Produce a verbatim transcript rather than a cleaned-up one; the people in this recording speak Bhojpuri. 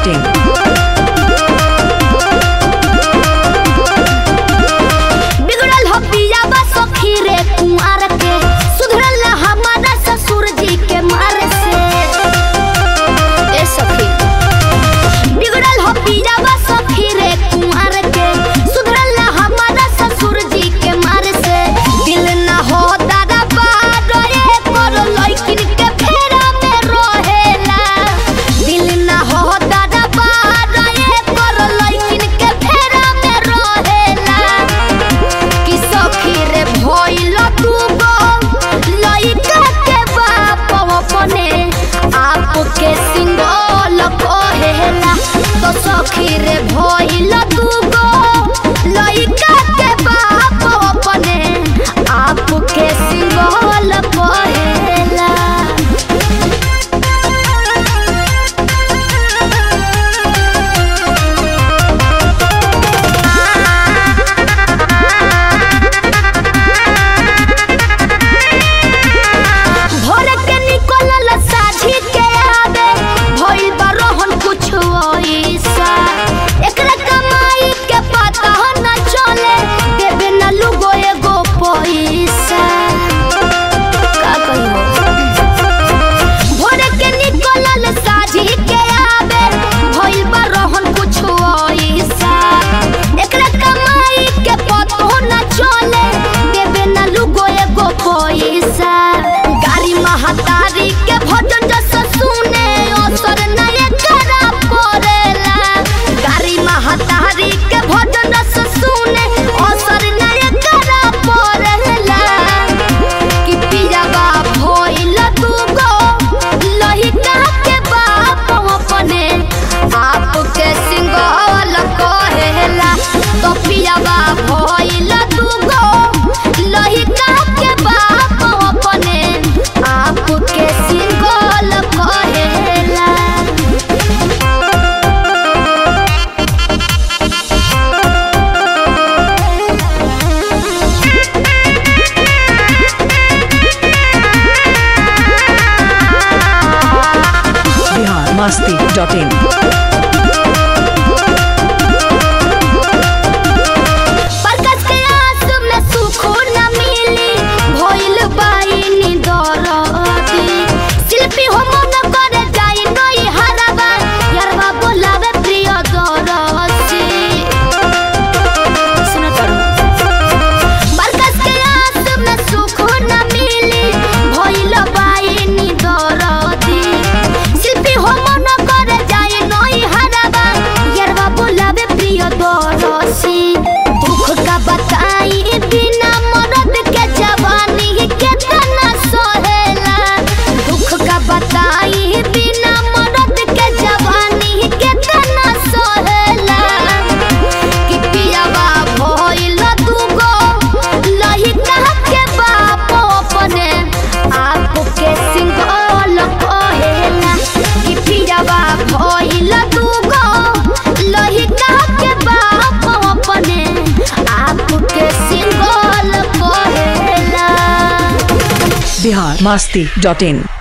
Dot in. बिगड़ल हो पिया बा सखी रे कुंवर के, सुधरल हमारा ससुर जी के मार से। ए सखी बिगड़ल हो पिया बा सखी रे कुंवर के, सुधरल हमारा ससुर जी के मार से। दिल ना हो दादा बारो ये करो लइकिन के फेरा में रहेला। दिल ना हो दादा बारो ये करो लइकिन के फेरा में रहेला। कि सखी रे भइल दूगो लइका के बाप अपने आप के सिंगल कहेला। तो सखी रे भइल दूगो लइका के बाप अपने आप के सिंगल कहेला। भोर के निकलल साझी के आवे, भइल बा रोहन कुछ ओइसा। एकरा कमाई के पता न चले, देबे न लुगो एगो पैसा। का कहियो भोर के निकलल साझी के आवे, भइल बा रोहन कुछ ओइसा। एकरा कमाई के पता न चले, देबे न लुगो एगो पैसा। गाड़ी महतारी के भजन जस सुने, असर नए करा पड़ेला। गाड़ी महतारी के भजन जस सुने, असर नए करा पड़ेला। कि पियावा भइल दूगो लइका के बाप अपने आप के सिंगल कहेला। तो पियावा भइल दूगो लइका के बाप अपने आप के सिंगल कहेला। Bihar Masti dot in. प्रकाश के आंसू में सुख न मिली, भइल बाईनी दरदी। शिल्पी हो मन करे जाई नई हरवा, यारवा बोलावे प्रिय दरसी। सुनो तरू प्रकाश के आंसू में सुख न मिली, भइल बाईनी दरदी। शिल्पी हो मन करे जाई नई हरवा, यारवा बोलावे प्रिय दरसी। दुख का बताई बिना मरद के जवानी केतना सहेला। दुख का बताई बिना मरद के जवानी केतना सहेला। कि पियावा भइल दूगो लइका के बाप अपने आप के सिंगल कहेला। कि पियावा भइल दूगो लइका के बाप अपने आप के सिंगल कहेला। बिहार मस्ती डॉट इन।